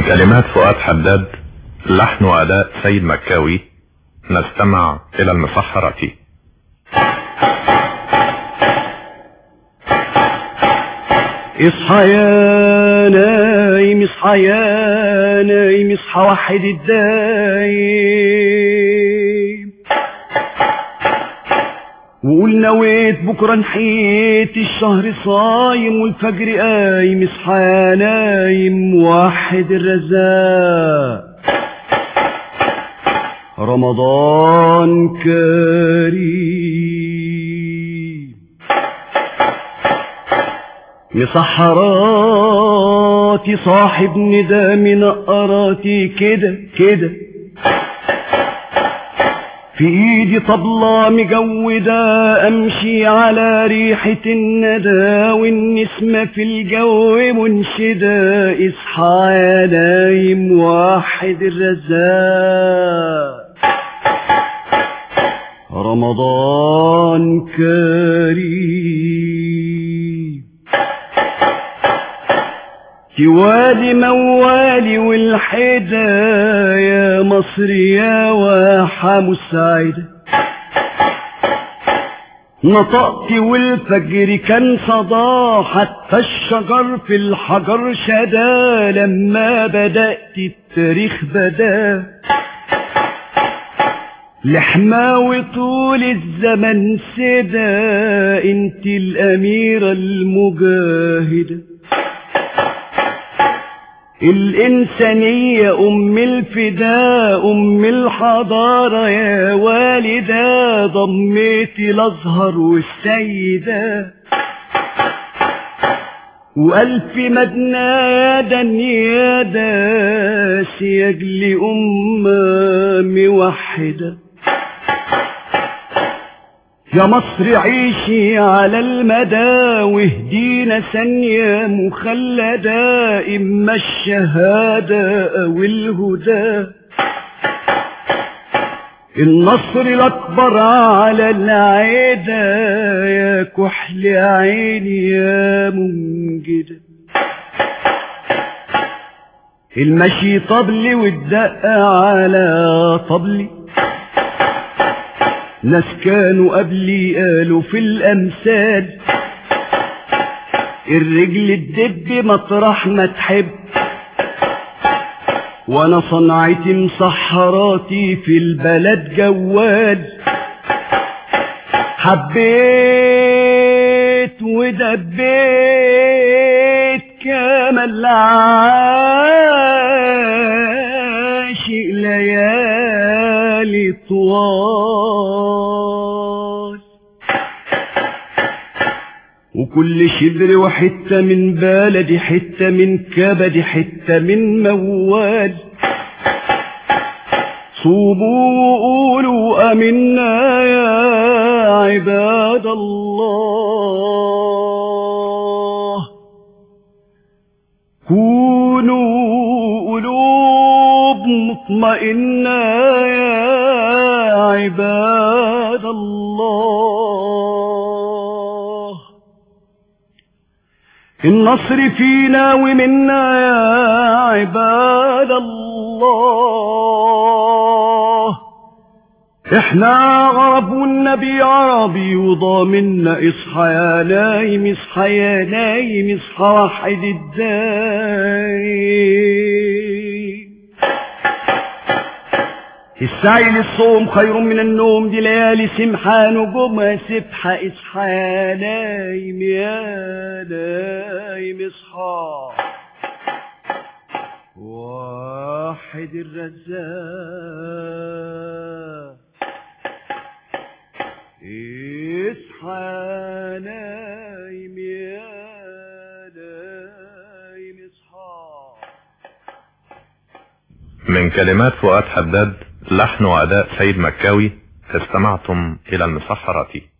كلمات فؤاد حداد، لحن وأداء سيد مكاوي. نستمع إلى المسحرة. اصحى يا نايم، اصحى يا نايم، اصحى وحد الدايم، وقول نويت بكره نحيت الشهر صايم والفجر قايم. اصحى يا نايم وحد الرزاق، رمضان كريم. مسحراتي صاحب ندى منقراتي كده كده، في ايدي طبلة مجودة امشي على ريحة الندى والنسمة في الجو منشدة. اصحى يا نايم وحد الرزاق، رمضان كريم. توالي موالي والحدا يا مصر يا واحة مساعدة، نطقت والفجر كان صدى، حتى الشجر في الحجر شدا لما بدأت التاريخ بدا. لحماوي طول الزمن سدا، انت الأميرة المجاهدة، الإنسانية أم الفداء، أم الحضارة يا والدة، ضميتي الأزهر والسيدة، وألف مدنى يا دنيادا، سياج لأمة موحدة. يا مصر عيشي على المدى واهدينا ثانية مخلدة، إما الشهادة أو الهدى. النصر الأكبر على العيدة، يا كحل عيني يا منجدة. المشي طبلي والدق على طبلي، ناس كانوا قبلي قالوا في الأمثال، الرجل الدب مطرح ما تحب، وانا صنعتي مسحراتي في البلد جوال. حبيت ودبيت كما العاشق ليالي طوال، وكل شبر وحتة من بلدي، حتة من كبدي، حتة من موال. صوبوا وقولوا أمنا يا عباد الله، كونوا قلوب مطمئنة يا عباد الله. النصر فينا ومنا يا عباد الله، احنا عرب والنبي عربي وضامنا. اصحى يا نايم، اصحى يا نايم، اصحى وحد الدايم. السعي للصوم خير من النوم، دي ليالي سمحة نجومها سبحة. اصحى يا نايم يا نايم، اصحى واحد الرزاق. اصحى يا نايم يا نايم، اصحى. من كلمات فؤاد حداد، لحن وأداء سيد مكاوي. استمعتم إلى المسحرة.